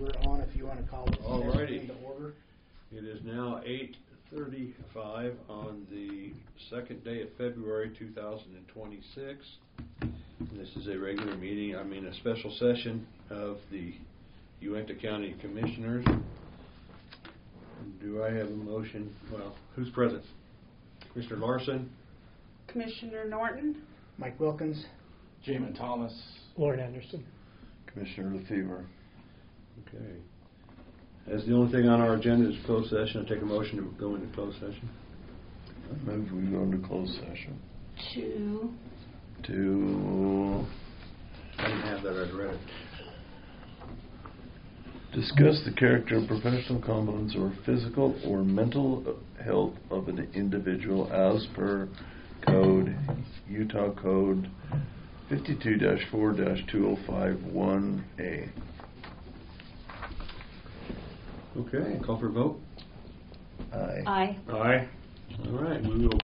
we're on if you want to call this Alrighty. into order. It is now 8:35 on the second day of February 2026. This is a regular meeting, a special session of the Uintah County Commissioners. Do I have a motion? Well, who's present? Commissioner Larson? Commissioner Norton? Mike Wilkins. Jamin Thomas. Lauren Anderson. Commissioner LeFever. Okay. As the only thing on our agenda is closed session, I take a motion to go into closed session. I move we go into closed session. To I didn't have that, I read it. discuss the character and professional competence or physical or mental health of an individual as per Code, Utah Code 52-4-2051A. Okay, call for a vote. Aye. Aye. Aye. All right, we will